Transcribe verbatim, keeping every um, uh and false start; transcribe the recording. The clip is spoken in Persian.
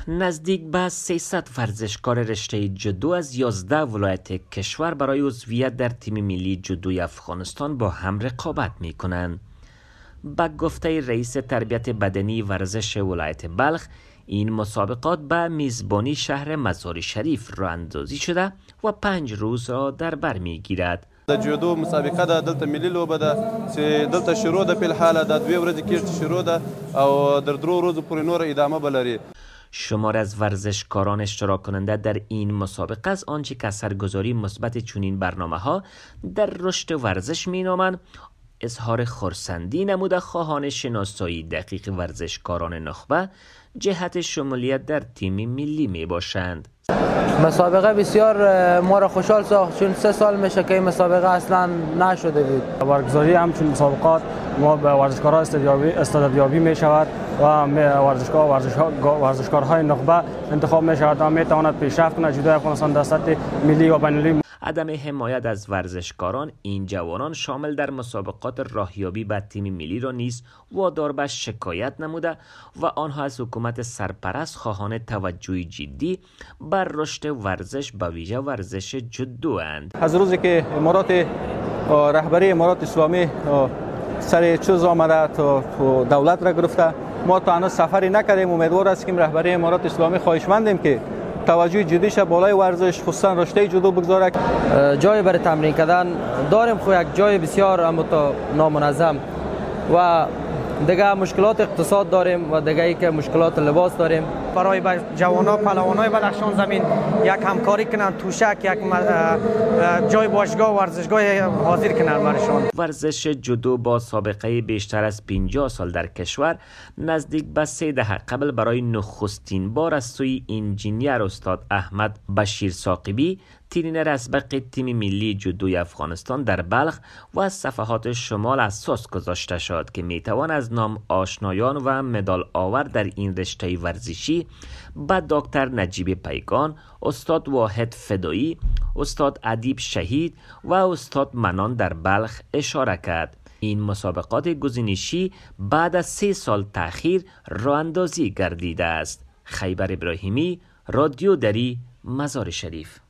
نزدیک به سیصد ورزشکار رشته جودو از یازده ولایت کشور برای عضویت در تیم ملی جودوی افغانستان با هم رقابت می کنند. با گفته رئیس تربیت بدنی ورزش ولایت بلخ، این مسابقات به میزبانی شهر مزار شریف راه اندازی شده و پنج روز را در بر می گیرد. د جودو مسابقه ده دلته ملي لوبه ده چې دلته شروع ده په الحاله د دوه ورځې کې شروع ده او در درو روز پورې نور ادامه بلري. شمار از ورزشکاران اشتراک کننده در این مسابقه از آنچه که اثرگذاری مثبت چنین برنامه‌ها در رشد ورزش مینامند اظهار خرسندی نموده خواهان شناسایی دقیق ورزشکاران نخبه جهت شمولیت در تیم ملی می باشند. مسابقه بسیار ما را خوشحال ساخت چون سه سال میشه که این مسابقه اصلا نشده بود. برگزاری همچون مسابقات ما به ورزشکاران استعدادیابی می شود و ورزشکار ورزشکارهای نخبه انتخاب می شود و می تواند پیشرفت کند جودوی افغانستان در سطح ملی و بین‌المللی. عدم حمایت از ورزشکاران این جوانان شامل در مسابقات راهیابی به تیم ملی را نیز وادار به شکایت نموده و آنها از حکومت سرپرست خواهان توجه جدی بر رشد ورزش به ویژه ورزش جودو اند. از روزی که امارات رهبری امارات اسلامی سر چوز آمده تا دولت را گرفته ما تا هنوز سفری نکردیم. امیدوار است که رهبری امارات اسلامی خواهشمندیم که توجه جدیش بالای ورزش خصوصا رشته جودو بگذاره. جای برای تمرین کردن داریم خو یک جای بسیار اما نامنظم و دیگه مشکلات اقتصاد داریم و دیگه ای که مشکلات لباس داریم. برای جوانان پهلوانای بدخشان زمین یک همکاری کنن توشک یک جای باشگاه ورزشگاه حاضر کنن برشان. ورزش جودو با سابقه بیشتر از پنجاه سال در کشور نزدیک به سه دهه قبل برای نخستین بار از سوی انجینیر استاد احمد بشیر ثاقبی ترینر اسبق تیم ملی جودوی افغانستان در بلخ و از صفحات شمال اساس گذاشته شد که میتوان از نام آشنایان و مدال آور در این رشته ورزشی به دکتر نجیب پیکان، استاد واحد فدایی، استاد ادیب شهید و استاد منان در بلخ اشاره کرد. این مسابقات گزینشی بعد از سه سال تأخیر راه اندازی گردیده است. خیبر ابراهیمی، رادیو دری، مزار شریف.